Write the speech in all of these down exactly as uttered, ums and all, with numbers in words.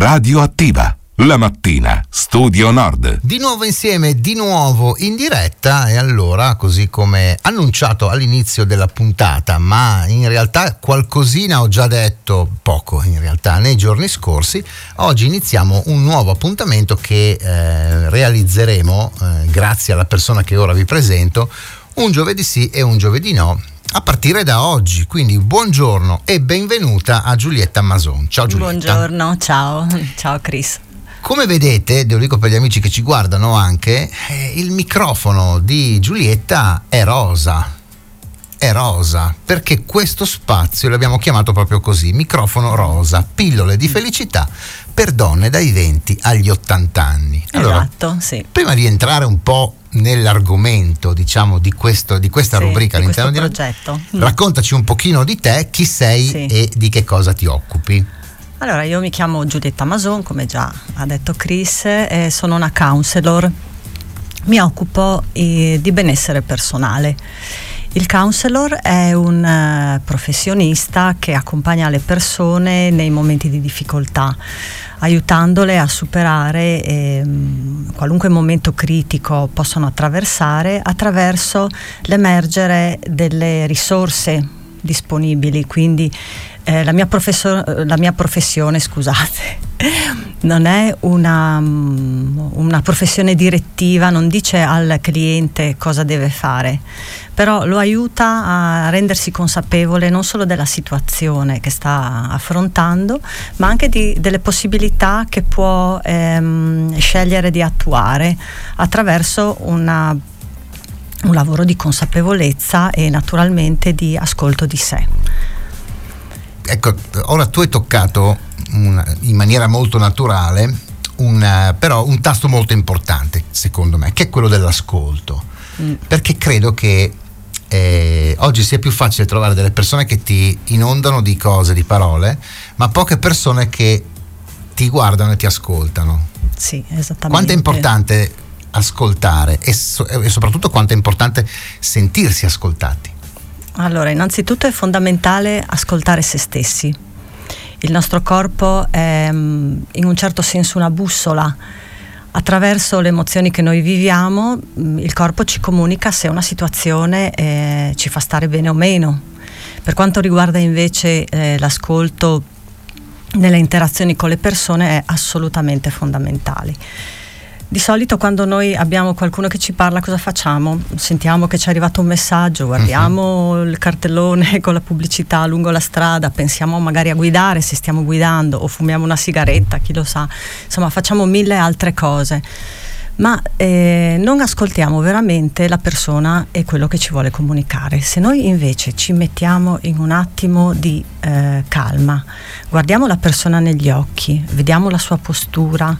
Radioattiva. La mattina, Studio Nord. Di nuovo insieme, di nuovo in diretta, e allora, così come annunciato all'inizio della puntata, ma in realtà qualcosina ho già detto, poco in realtà, nei giorni scorsi, oggi iniziamo un nuovo appuntamento che eh, realizzeremo, eh, grazie alla persona che ora vi presento, un giovedì sì e un giovedì no, a partire da oggi. Quindi buongiorno e benvenuta a Giulietta Mason. Ciao Giulietta. Buongiorno, ciao, ciao Chris. Come vedete, lo dico per gli amici che ci guardano anche, eh, il microfono di Giulietta è rosa, è rosa, perché questo spazio l'abbiamo chiamato proprio così, microfono rosa, pillole di felicità per donne dai venti agli ottanta anni. Allora, esatto, sì. Prima di entrare un po' nell'argomento, diciamo, di questo di questa sì, rubrica di all'interno questo di progetto, raccontaci un pochino di te, chi sei sì. e di che cosa ti occupi. Allora, io mi chiamo Giulietta Mason, come già ha detto Chris, e sono una counselor. Mi occupo eh, di benessere personale. Il counselor è un uh, professionista che accompagna le persone nei momenti di difficoltà, aiutandole a superare eh, qualunque momento critico possano attraversare attraverso l'emergere delle risorse disponibili. Quindi eh, la mia professor- la mia professione, scusate, non è una, una professione direttiva, non dice al cliente cosa deve fare, però lo aiuta a rendersi consapevole non solo della situazione che sta affrontando, ma anche di, delle possibilità che può ehm, scegliere di attuare attraverso una, un lavoro di consapevolezza e naturalmente di ascolto di sé. Ecco, ora tu hai toccato una, in maniera molto naturale un, però un tasto molto importante, secondo me, che è quello dell'ascolto, mm. perché credo che eh, oggi sia più facile trovare delle persone che ti inondano di cose, di parole, ma poche persone che ti guardano e ti ascoltano. Sì, esattamente. Quanto è importante ascoltare e, so, e soprattutto quanto è importante sentirsi ascoltati? Allora, innanzitutto è fondamentale ascoltare se stessi. Il nostro corpo è in un certo senso una bussola. Attraverso le emozioni che noi viviamo, il corpo ci comunica se una situazione eh, ci fa stare bene o meno. Per quanto riguarda invece eh, l'ascolto nelle interazioni con le persone, è assolutamente fondamentale. Di solito quando noi abbiamo qualcuno che ci parla, cosa facciamo? Sentiamo che ci è arrivato un messaggio, guardiamo uh-huh. il cartellone con la pubblicità lungo la strada, pensiamo magari a guidare se stiamo guidando, o fumiamo una sigaretta, chi lo sa, insomma facciamo mille altre cose, ma eh, non ascoltiamo veramente la persona e quello che ci vuole comunicare. Se noi invece ci mettiamo in un attimo di eh, calma, guardiamo la persona negli occhi, vediamo la sua postura,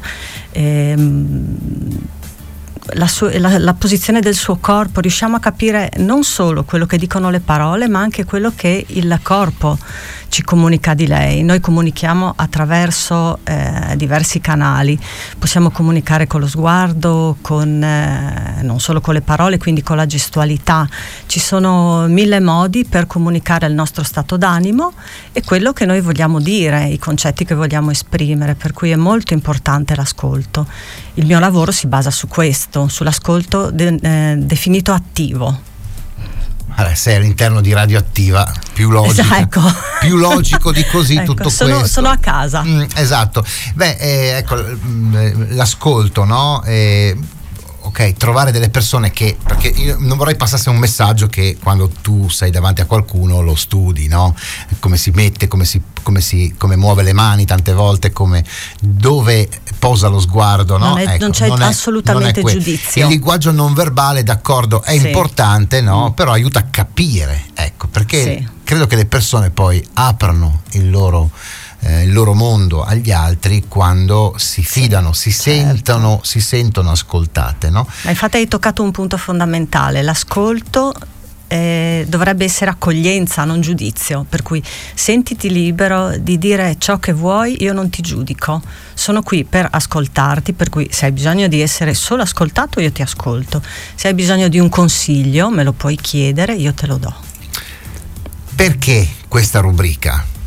ehm, la, sua, la, la posizione del suo corpo, riusciamo a capire non solo quello che dicono le parole, ma anche quello che il corpo ci comunica di lei. Noi comunichiamo attraverso eh, diversi canali, possiamo comunicare con lo sguardo, con eh, non solo con le parole, quindi con la gestualità. Ci sono mille modi per comunicare il nostro stato d'animo e quello che noi vogliamo dire, i concetti che vogliamo esprimere, per cui è molto importante l'ascolto. Il mio lavoro si basa su questo, sull'ascolto de- eh, definito attivo. Allora, sei all'interno di Radioattiva, più logico, ecco. più logico di così ecco, tutto sono, questo. Sono a casa. Mm, esatto. Beh, eh, ecco, l'ascolto, no? Eh, ok, trovare delle persone che, perché io non vorrei passasse un messaggio che quando tu sei davanti a qualcuno lo studi, no? Come si mette, come si, come si, come muove le mani tante volte, come, dove posa lo sguardo, no? Non, è, ecco, non c'è non è, assolutamente non è giudizio. Il linguaggio non verbale, d'accordo, è sì. importante, no? Mm. Però aiuta a capire, ecco, perché sì. credo che le persone poi aprano il loro Eh, il loro mondo agli altri quando si fidano, si certo. sentono, si sentono ascoltate, no? Ma infatti hai toccato un punto fondamentale. L'ascolto eh, dovrebbe essere accoglienza, non giudizio, per cui sentiti libero di dire ciò che vuoi, io non ti giudico, sono qui per ascoltarti, per cui se hai bisogno di essere solo ascoltato io ti ascolto, se hai bisogno di un consiglio me lo puoi chiedere, io te lo do. Perché questa rubrica?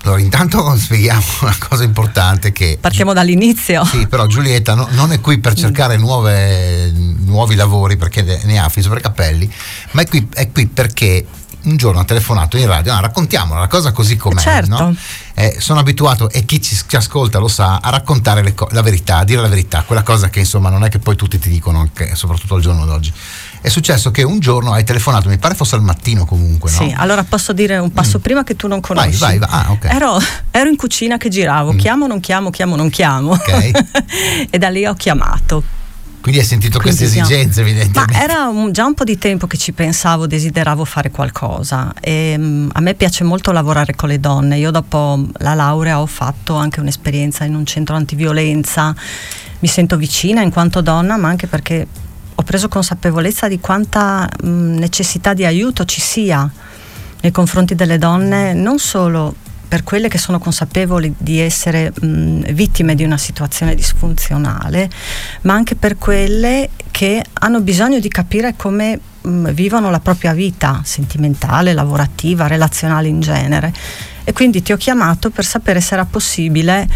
Allora, intanto spieghiamo una cosa importante che... Partiamo dall'inizio. Sì, però Giulietta no, non è qui per cercare nuove, nuovi lavori, perché ne ha fin sopra i capelli, ma è qui, è qui perché un giorno ha telefonato in radio. No, raccontiamola, la cosa così com'è, certo. no? Eh, sono abituato, e chi ci, ci ascolta lo sa, a raccontare le co- la verità, a dire la verità, quella cosa che insomma non è che poi tutti ti dicono, anche, soprattutto al giorno d'oggi. È successo che un giorno hai telefonato, mi pare fosse al mattino comunque, no? Sì, allora posso dire un passo mm. prima che tu non conosci. Vai, vai, vai. Ah, okay. Ero, ero in cucina che giravo, mm. chiamo, non chiamo, chiamo, non chiamo. Okay. E da lì ho chiamato. Quindi hai sentito Quindi queste esigenze, siamo... evidentemente. Ma era un, già un po' di tempo che ci pensavo, desideravo fare qualcosa. E, um, a me piace molto lavorare con le donne. Io dopo la laurea ho fatto anche un'esperienza in un centro antiviolenza. Mi sento vicina in quanto donna, ma anche perché ho preso consapevolezza di quanta mh, necessità di aiuto ci sia nei confronti delle donne, non solo per quelle che sono consapevoli di essere mh, vittime di una situazione disfunzionale, ma anche per quelle che hanno bisogno di capire come mh, vivono la propria vita sentimentale, lavorativa, relazionale in genere. E quindi ti ho chiamato per sapere se era possibile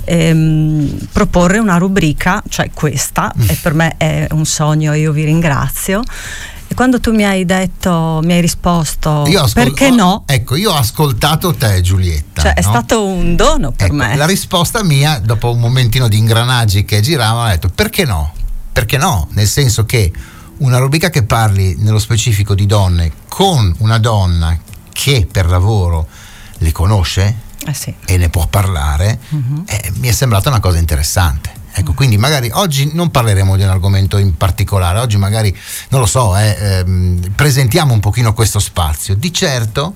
ehm, proporre una rubrica, cioè questa, mm. e per me è un sogno e io vi ringrazio. E quando tu mi hai detto, mi hai risposto io ascol- perché no? Ecco, io ho ascoltato te, Giulietta. Cioè, no? È stato un dono per ecco, me. La risposta mia, dopo un momentino di ingranaggi che giravano, ho detto perché no? Perché no? Nel senso che una rubrica che parli nello specifico di donne con una donna che per lavoro le conosce eh sì. e ne può parlare, uh-huh. eh, mi è sembrata una cosa interessante. Ecco, uh-huh. quindi magari oggi non parleremo di un argomento in particolare, oggi magari, non lo so, eh, ehm, presentiamo un pochino questo spazio. Di certo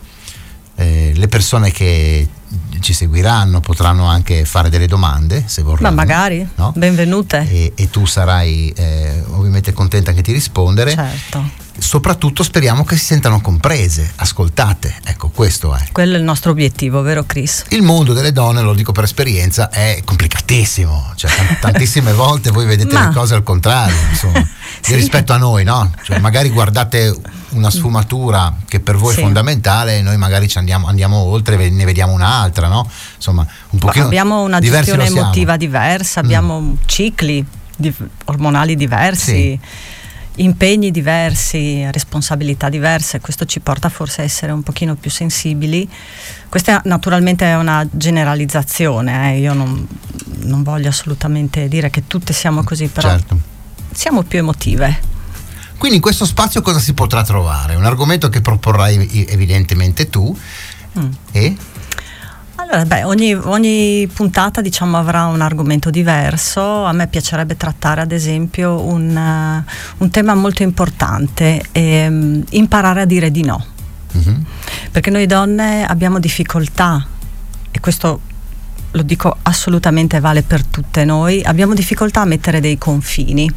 eh, le persone che ci seguiranno potranno anche fare delle domande, se vorranno. Ma magari, no? Benvenute. E, e tu sarai eh, ovviamente contenta che ti rispondere. Certo. Soprattutto speriamo che si sentano comprese, ascoltate, ecco, questo è. Quello è il nostro obiettivo, vero Chris? Il mondo delle donne, lo dico per esperienza, è complicatissimo, cioè t- tantissime volte voi vedete Ma... le cose al contrario, insomma, sì. rispetto a noi, no? Cioè magari guardate una sfumatura che per voi sì. è fondamentale e noi magari ci andiamo, andiamo oltre e ne vediamo un'altra, no? Insomma, un pochino abbiamo una gestione emotiva diversa, abbiamo mm. cicli di- ormonali diversi. Sì. Impegni diversi, responsabilità diverse, questo ci porta forse a essere un pochino più sensibili. Questa naturalmente è una generalizzazione, eh. io non, non voglio assolutamente dire che tutte siamo così, però certo. siamo più emotive. Quindi in questo spazio cosa si potrà trovare? Un argomento che proporrai evidentemente tu mm. e... Allora, beh, ogni, ogni puntata diciamo avrà un argomento diverso. A me piacerebbe trattare ad esempio un, uh, un tema molto importante, ehm, imparare a dire di no. Mm-hmm. Perché noi donne abbiamo difficoltà, e questo lo dico assolutamente vale per tutte noi, abbiamo difficoltà a mettere dei confini.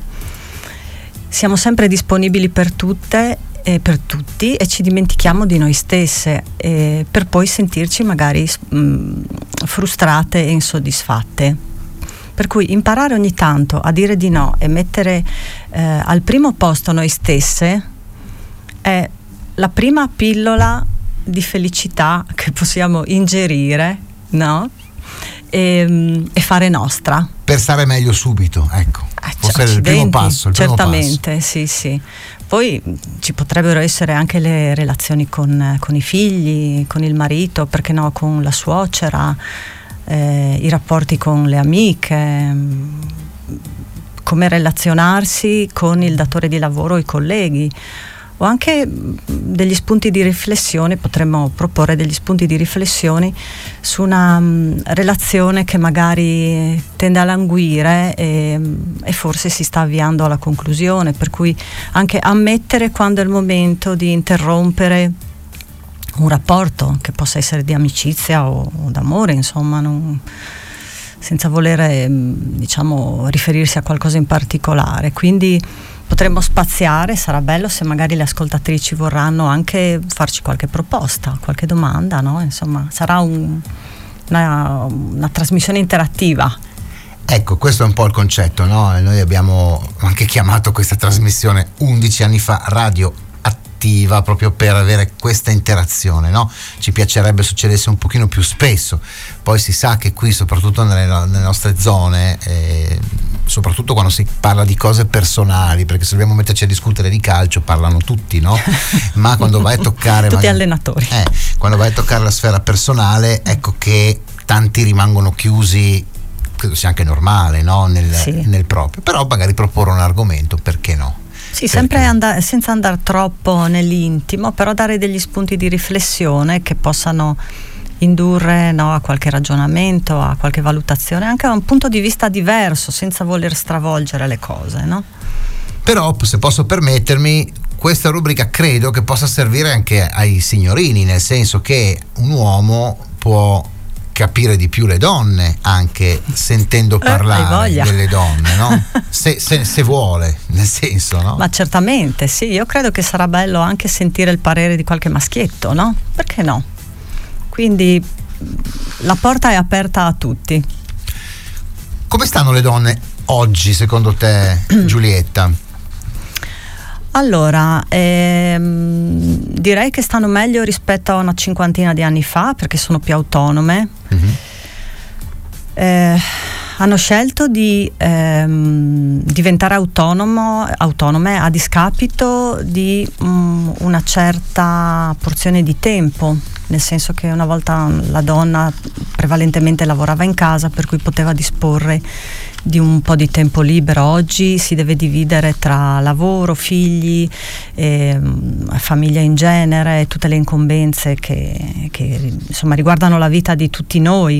Siamo sempre disponibili per tutte e per tutti e ci dimentichiamo di noi stesse eh, per poi sentirci magari mh, frustrate e insoddisfatte. Per cui imparare ogni tanto a dire di no e mettere eh, al primo posto noi stesse è la prima pillola di felicità che possiamo ingerire, no? E, e fare nostra. Per stare meglio subito, ecco. Eh, Forse è il primo passo. Il certamente, primo passo. sì, sì. Poi ci potrebbero essere anche le relazioni con, con i figli, con il marito, perché no, con la suocera, eh, i rapporti con le amiche, come relazionarsi con il datore di lavoro o i colleghi. O anche degli spunti di riflessione, potremmo proporre degli spunti di riflessione su una um, relazione che magari tende a languire e, e forse si sta avviando alla conclusione, per cui anche ammettere quando è il momento di interrompere un rapporto, che possa essere di amicizia o, o d'amore, insomma, non, senza volere diciamo riferirsi a qualcosa in particolare. Quindi potremmo spaziare, sarà bello se magari le ascoltatrici vorranno anche farci qualche proposta, qualche domanda, no? Insomma, sarà un, una, una trasmissione interattiva. Ecco, questo è un po' il concetto, no? Noi abbiamo anche chiamato questa trasmissione undici anni fa Radio Attiva. attiva proprio per avere questa interazione, no? Ci piacerebbe succedesse un pochino più spesso. Poi si sa che qui, soprattutto nelle, nelle nostre zone, eh, soprattutto quando si parla di cose personali, perché se dobbiamo metterci a discutere di calcio parlano tutti, no? Ma quando vai a toccare tutti magari, allenatori eh, quando vai a toccare la sfera personale, ecco che tanti rimangono chiusi, credo sia anche normale, no? Nel, sì. nel proprio, però magari proporre un argomento, perché no? Sì, sempre and- senza andare troppo nell'intimo, però dare degli spunti di riflessione che possano indurre, no, a qualche ragionamento, a qualche valutazione, anche da un punto di vista diverso, senza voler stravolgere le cose, no? Però, se posso permettermi, questa rubrica credo che possa servire anche ai signorini, nel senso che un uomo può capire di più le donne anche sentendo parlare eh, delle donne, no? Se, se, se vuole, nel senso, no? Ma certamente, sì, io credo che sarà bello anche sentire il parere di qualche maschietto, no? Perché no? Quindi la porta è aperta a tutti. Come stanno le donne oggi, secondo te, Giulietta? Allora, ehm, direi che stanno meglio rispetto a una cinquantina di anni fa, perché sono più autonome. Mm-hmm. Eh, hanno scelto di ehm, diventare autonomo, autonome a discapito di um, una certa porzione di tempo, nel senso che una volta la donna prevalentemente lavorava in casa, per cui poteva disporre di un po' di tempo libero. Oggi si deve dividere tra lavoro, figli, eh, famiglia in genere, tutte le incombenze che, che insomma riguardano la vita di tutti noi.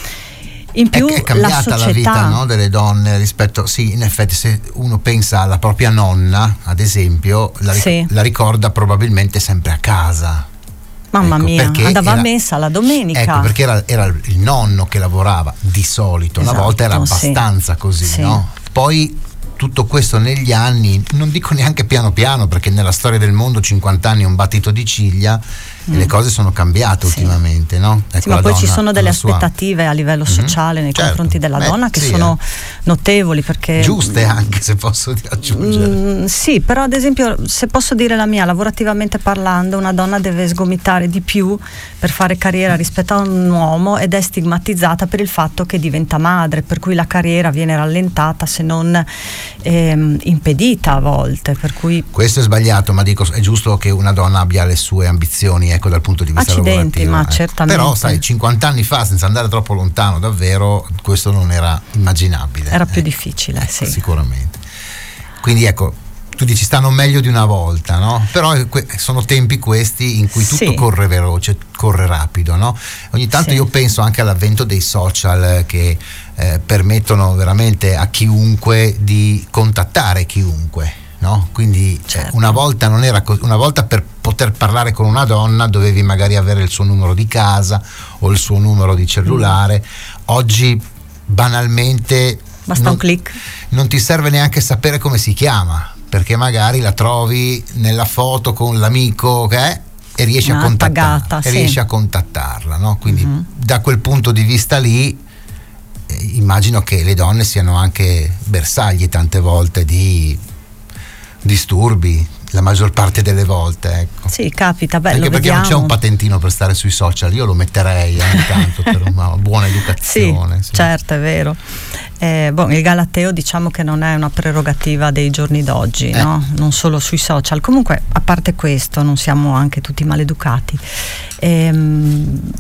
In più è, è cambiata la società, la vita, no, delle donne rispetto, sì, in effetti se uno pensa alla propria nonna, ad esempio, la, ric- sì. la ricorda probabilmente sempre a casa. Mamma ecco, mia, andava era, a messa la domenica. Ecco, perché era, era il nonno che lavorava di solito, esatto, una volta era abbastanza sì. così, sì. no? Poi tutto questo negli anni, non dico neanche piano piano, perché nella storia del mondo cinquanta anni è un battito di ciglia, mm. e le cose sono cambiate sì. ultimamente, no? Ecco, sì, ma poi ci sono delle aspettative sua... a livello mm-hmm. sociale nei certo. confronti della Beh, donna che sì, sono eh. notevoli, perché giuste anche, se posso aggiungere. Mm, sì, però ad esempio, se posso dire la mia, lavorativamente parlando, una donna deve sgomitare di più per fare carriera rispetto a un uomo, ed è stigmatizzata per il fatto che diventa madre, per cui la carriera viene rallentata, se non ehm, impedita a volte, per cui questo è sbagliato, ma dico è giusto che una donna abbia le sue ambizioni, ecco, dal punto di vista accidenti, lavorativo, ma ecco. certamente. Però sai, cinquanta anni fa, senza andare troppo lontano, davvero questo non era immaginabile, era più eh. difficile, ecco, sì, sicuramente. Quindi ecco, tu dici stanno meglio di una volta, no? Però sono tempi questi in cui tutto sì. corre veloce, corre rapido, no? Ogni tanto sì. io penso anche all'avvento dei social che eh, permettono veramente a chiunque di contattare chiunque, no? Quindi certo. eh, una volta non era così, una volta per poter parlare con una donna dovevi magari avere il suo numero di casa o il suo numero di cellulare. Mm. Oggi banalmente basta non, un click. Non ti serve neanche sapere come si chiama, perché magari la trovi nella foto con l'amico che è e riesci, ah, a, contattar- pagata, e sì. riesci a contattarla, no? Quindi mm-hmm. da quel punto di vista lì eh, immagino che le donne siano anche bersagli tante volte di disturbi, la maggior parte delle volte, ecco. Sì, capita, beh, anche lo perché vediamo. non c'è un patentino per stare sui social, io lo metterei ogni tanto per una buona educazione. Sì, sì. Certo, è vero. Eh, boh, il galateo diciamo che non è una prerogativa dei giorni d'oggi, eh. no? Non solo sui social. Comunque, a parte questo, non siamo anche tutti maleducati. Ehm,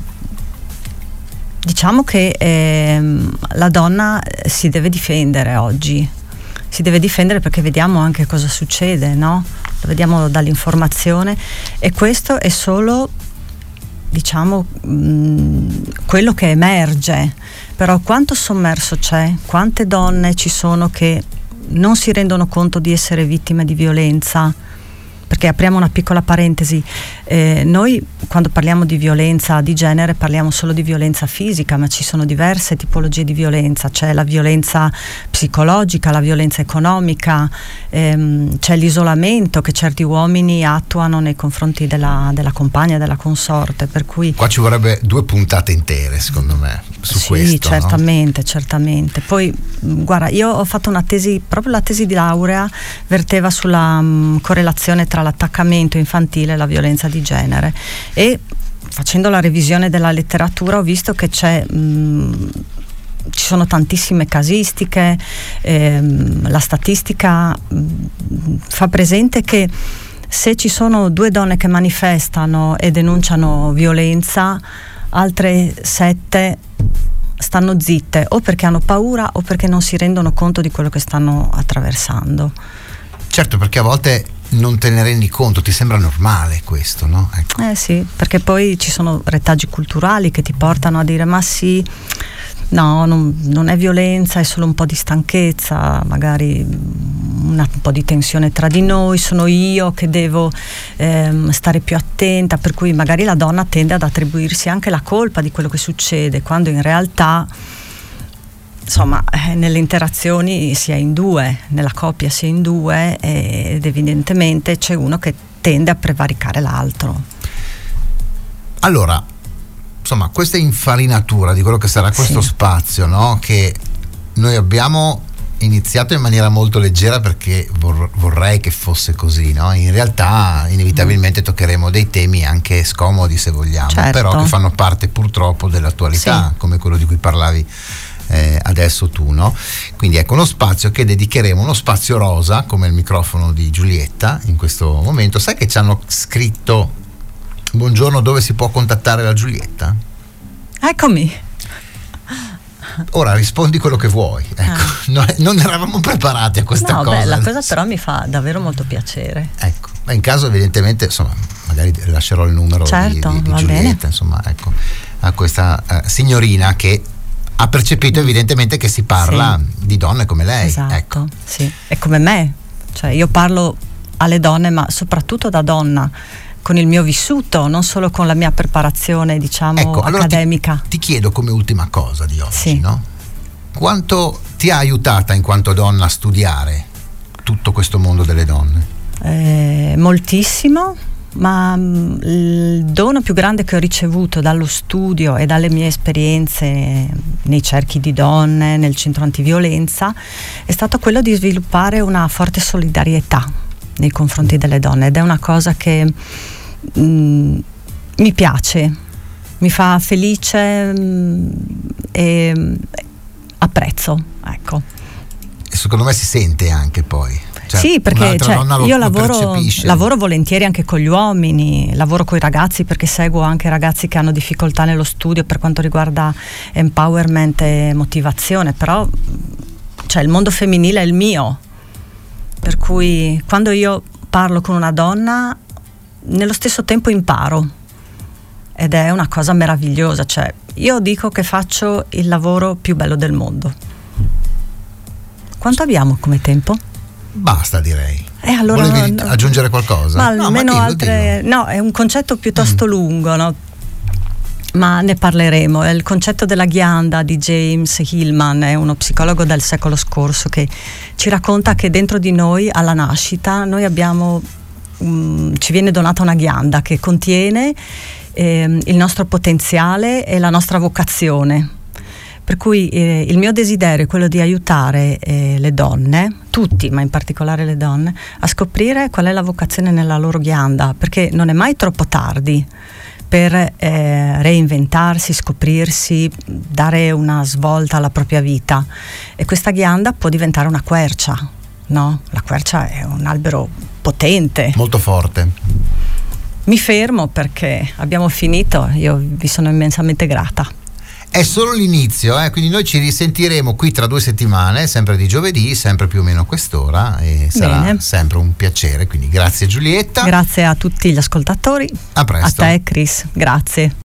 diciamo che ehm, la donna si deve difendere oggi. Si deve difendere perché vediamo anche cosa succede, no? Lo vediamo dall'informazione, e questo è solo, diciamo, mh, quello che emerge. Però quanto sommerso c'è, quante donne ci sono che non si rendono conto di essere vittime di violenza? Perché apriamo una piccola parentesi, Eh, noi quando parliamo di violenza di genere parliamo solo di violenza fisica, ma ci sono diverse tipologie di violenza. C'è la violenza psicologica, la violenza economica, ehm, c'è l'isolamento che certi uomini attuano nei confronti della, della compagna, della consorte, per cui qua ci vorrebbe due puntate intere secondo me su sì, questo. Sì, certamente, no? certamente. Poi guarda, io ho fatto una tesi, proprio la tesi di laurea verteva sulla um, correlazione tra l'attaccamento infantile e la violenza di genere, e facendo la revisione della letteratura ho visto che c'è mh, ci sono tantissime casistiche, ehm, la statistica mh, fa presente che se ci sono due donne che manifestano e denunciano violenza, altre sette stanno zitte, o perché hanno paura o perché non si rendono conto di quello che stanno attraversando. Certo, perché a volte non te ne rendi conto, ti sembra normale questo, no? Ecco. Eh sì, perché poi ci sono retaggi culturali che ti portano a dire ma sì, no, non, non è violenza, è solo un po' di stanchezza, magari una, un po' di tensione tra di noi, sono io che devo ehm, stare più attenta, per cui magari la donna tende ad attribuirsi anche la colpa di quello che succede, quando in realtà insomma eh, nelle interazioni si è in due, nella coppia si è in due, eh, ed evidentemente c'è uno che tende a prevaricare l'altro. Allora, insomma, questa infarinatura di quello che sarà questo sì. spazio, no? Che noi abbiamo iniziato in maniera molto leggera perché vor- vorrei che fosse così, no? In realtà inevitabilmente toccheremo dei temi anche scomodi, se vogliamo, certo. però che fanno parte purtroppo dell'attualità, sì. come quello di cui parlavi eh, adesso tu, no? Quindi ecco uno spazio che dedicheremo, uno spazio rosa, come il microfono di Giulietta in questo momento. Sai che ci hanno scritto: buongiorno, dove si può contattare la Giulietta? Eccomi. Ora rispondi quello che vuoi, ecco. ah. non, non eravamo preparati a questa no, cosa. Beh, la cosa però mi fa davvero molto piacere. Ecco, ma in caso evidentemente, insomma, magari lascerò il numero certo, di, di, di va Giulietta, bene. insomma, ecco, a questa uh, signorina che ha percepito evidentemente che si parla sì. di donne come lei. Esatto, ecco. sì, è come me, cioè io parlo alle donne, ma soprattutto da donna, con il mio vissuto, non solo con la mia preparazione, diciamo, ecco, allora accademica. Ti, ti chiedo come ultima cosa di oggi, sì. no? Quanto ti ha aiutata in quanto donna a studiare tutto questo mondo delle donne? Eh, moltissimo, ma mh, il dono più grande che ho ricevuto dallo studio e dalle mie esperienze nei cerchi di donne, nel centro antiviolenza, è stato quello di sviluppare una forte solidarietà nei confronti delle donne, ed è una cosa che mh, mi piace, mi fa felice mh, e apprezzo, ecco. E secondo me si sente anche poi. Cioè, sì, perché cioè, lo, io lo lavoro, lavoro volentieri anche con gli uomini, lavoro con i ragazzi perché seguo anche ragazzi che hanno difficoltà nello studio per quanto riguarda empowerment e motivazione, però cioè, il mondo femminile è il mio, per cui quando io parlo con una donna nello stesso tempo imparo, ed è una cosa meravigliosa, cioè io dico che faccio il lavoro più bello del mondo. Quanto abbiamo come tempo? Basta, direi. E allora volevi no, aggiungere qualcosa? Ma no, almeno ma dillo, altre dillo. No, è un concetto piuttosto mm. lungo, no? Ma ne parleremo. È il concetto della ghianda di James Hillman, è uno psicologo del secolo scorso che ci racconta che dentro di noi alla nascita noi abbiamo um, ci viene donata una ghianda che contiene eh, il nostro potenziale e la nostra vocazione. Per cui eh, il mio desiderio è quello di aiutare eh, le donne, tutti, ma in particolare le donne, a scoprire qual è la vocazione nella loro ghianda, perché non è mai troppo tardi per eh, reinventarsi, scoprirsi, dare una svolta alla propria vita. E questa ghianda può diventare una quercia, no? La quercia è un albero potente. Molto forte. Mi fermo perché abbiamo finito, io vi sono immensamente grata. È solo l'inizio, eh? Quindi noi ci risentiremo qui tra due settimane, sempre di giovedì, sempre più o meno a quest'ora, e sarà Bene. sempre un piacere. Quindi grazie Giulietta. Grazie a tutti gli ascoltatori. A presto. A te Chris, grazie.